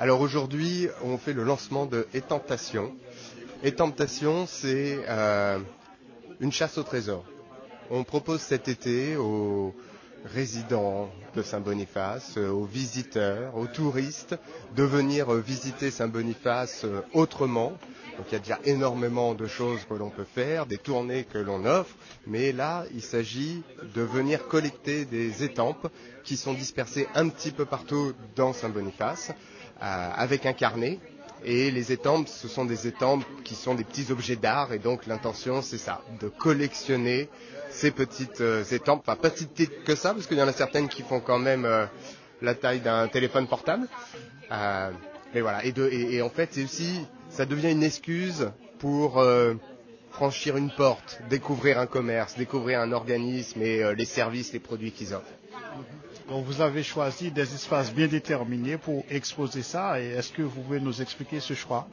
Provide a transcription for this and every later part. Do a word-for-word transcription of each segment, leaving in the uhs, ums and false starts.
Alors aujourd'hui, on fait le lancement de Étamptation. Étamptation, c'est euh, une chasse au trésor. On propose cet été aux résidents de Saint-Boniface, aux visiteurs, aux touristes, de venir visiter Saint-Boniface autrement. Donc il y a déjà énormément de choses que l'on peut faire, des tournées que l'on offre, mais là il s'agit de venir collecter des étampes qui sont dispersées un petit peu partout dans Saint-Boniface, euh, avec un carnet. Et les étampes, ce sont des étampes qui sont des petits objets d'art, et donc l'intention c'est ça, de collectionner ces petites euh, étampes, enfin pas si petites que ça, parce qu'il y en a certaines qui font quand même euh, la taille d'un téléphone portable. Euh, mais voilà, et, de, et, et en fait c'est aussi, ça devient une excuse pour euh, franchir une porte, découvrir un commerce, découvrir un organisme et euh, les services, les produits qu'ils offrent. Donc vous avez choisi des espaces bien déterminés pour exposer ça, et est-ce que vous pouvez nous expliquer ce choix?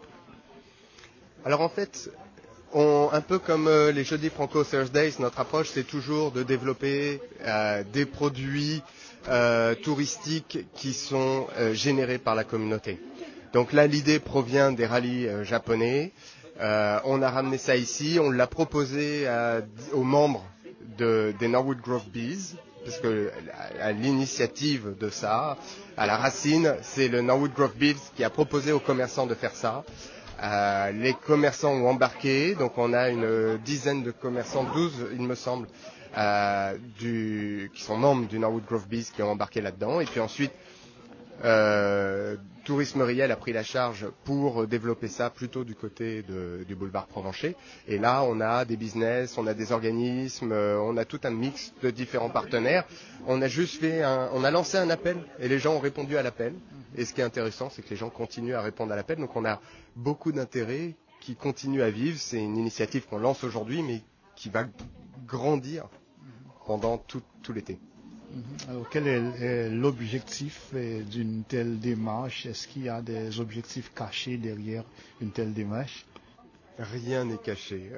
Alors en fait, on, un peu comme euh, les jeudis Franco Thursdays, notre approche c'est toujours de développer euh, des produits euh, touristiques qui sont euh, générés par la communauté. Donc là l'idée provient des rallyes euh, japonais. Euh, on a ramené ça ici, on l'a proposé à, aux membres de, des Norwood Grove Bees, parce que à l'initiative de ça, à la racine, c'est le Norwood Grove Bees qui a proposé aux commerçants de faire ça. Euh, les commerçants ont embarqué, donc on a une dizaine de commerçants, douze il me semble, euh, du, qui sont membres du Norwood Grove Bees qui ont embarqué là-dedans. Et puis ensuite, euh, Tourisme Riel a pris la charge pour développer ça plutôt du côté de, du boulevard Provencher. Et là, on a des business, on a des organismes, euh, on a tout un mix de différents partenaires. On a juste fait, un, on a lancé un appel et les gens ont répondu à l'appel. Et ce qui est intéressant, c'est que les gens continuent à répondre à l'appel. Donc on a beaucoup d'intérêt qui continue à vivre. C'est une initiative qu'on lance aujourd'hui, mais qui va grandir pendant tout, tout l'été. Alors, quel est l'objectif d'une telle démarche? Est-ce qu'il y a des objectifs cachés derrière une telle démarche? Rien n'est caché.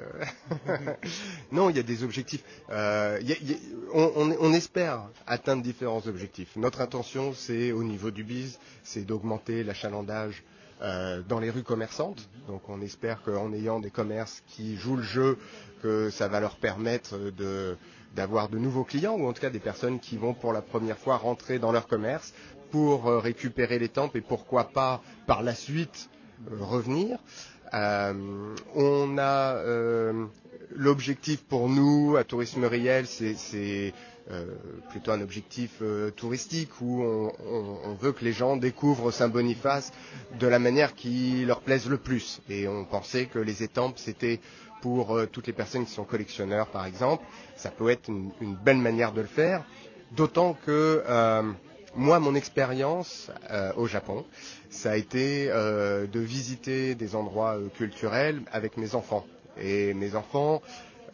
Non, il y a des objectifs. Euh, y a, y a, on, on, on espère atteindre différents objectifs. Notre intention, c'est au niveau du biz, c'est d'augmenter l'achalandage euh, dans les rues commerçantes. Donc on espère qu'en ayant des commerces qui jouent le jeu, que ça va leur permettre de, d'avoir de nouveaux clients, ou en tout cas des personnes qui vont pour la première fois rentrer dans leur commerce pour euh, récupérer les tempes et pourquoi pas par la suite euh, revenir. Euh, on a euh, l'objectif pour nous à Tourisme Riel, c'est, c'est euh, plutôt un objectif euh, touristique où on, on, on veut que les gens découvrent Saint-Boniface de la manière qui leur plaise le plus. Et on pensait que les étampes, c'était pour euh, toutes les personnes qui sont collectionneurs, par exemple. Ça peut être une, une belle manière de le faire, d'autant que euh, moi, mon expérience euh, au Japon, ça a été euh, de visiter des endroits euh, culturels avec mes enfants. Et mes enfants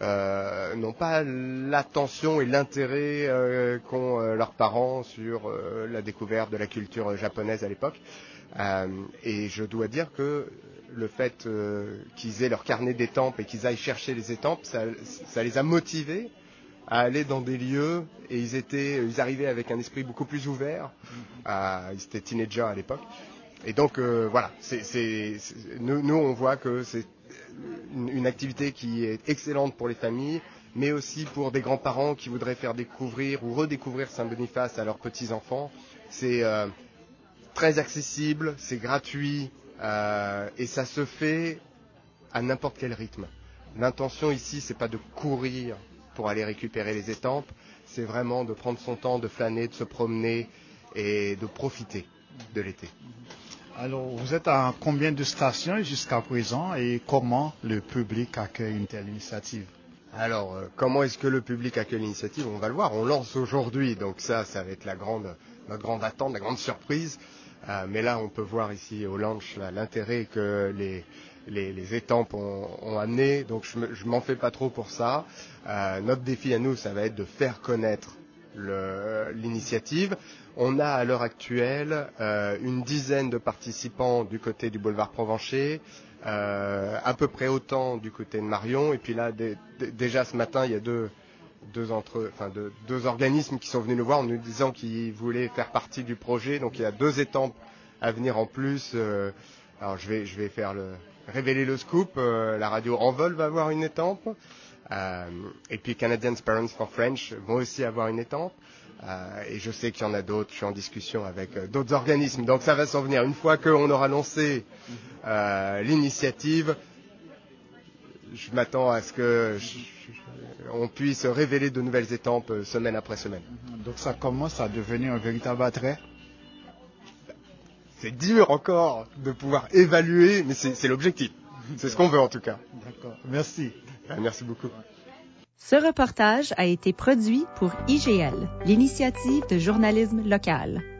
euh, n'ont pas l'attention et l'intérêt euh, qu'ont euh, leurs parents sur euh, la découverte de la culture japonaise à l'époque. Euh, et je dois dire que le fait euh, qu'ils aient leur carnet d'étampes et qu'ils aillent chercher les étampes, ça, ça les a motivés à aller dans des lieux, et ils étaient, ils arrivaient avec un esprit beaucoup plus ouvert. Euh, ils étaient teenagers à l'époque. Et donc euh, voilà, c'est, c'est, c'est, nous, nous on voit que c'est une, une activité qui est excellente pour les familles, mais aussi pour des grands-parents qui voudraient faire découvrir ou redécouvrir Saint-Boniface à leurs petits-enfants. C'est euh, très accessible, c'est gratuit, euh, et ça se fait à n'importe quel rythme. L'intention ici, c'est pas de courir pour aller récupérer les étampes, c'est vraiment de prendre son temps, de flâner, de se promener et de profiter de l'été. Alors, vous êtes à combien de stations jusqu'à présent et comment le public accueille une telle initiative? Alors, euh, comment est-ce que le public accueille l'initiative? On va le voir, on lance aujourd'hui, donc ça, ça va être la grande, notre grande attente, la grande surprise. Euh, mais là, on peut voir ici au launch là, l'intérêt que les, les, les étampes ont, ont amené, donc je, me, je m'en fais pas trop pour ça. Euh, notre défi à nous, ça va être de faire connaître le, l'initiative. On a à l'heure actuelle euh, une dizaine de participants du côté du boulevard Provencher, euh, à peu près autant du côté de Marion, et puis là, d- d- déjà ce matin, il y a deux, deux, entre, enfin, deux, deux organismes qui sont venus nous voir en nous disant qu'ils voulaient faire partie du projet, donc il y a deux étampes à venir en plus. Euh, alors je vais, je vais faire le, révéler le scoop. Euh, la radio Envol va avoir une étampe. Euh, et puis Canadian Parents for French vont aussi avoir une étampe. Euh, et je sais qu'il y en a d'autres. Je suis en discussion avec euh, d'autres organismes. Donc ça va s'en venir. Une fois qu'on aura lancé euh, l'initiative, je m'attends à ce que je, je, on puisse révéler de nouvelles étampes euh, semaine après semaine. Donc ça commence à devenir un véritable attrait. C'est dur encore de pouvoir évaluer, mais c'est, c'est l'objectif. C'est ce qu'on veut en tout cas. D'accord. Merci. Merci beaucoup. Ce reportage a été produit pour I G L, l'initiative de journalisme local.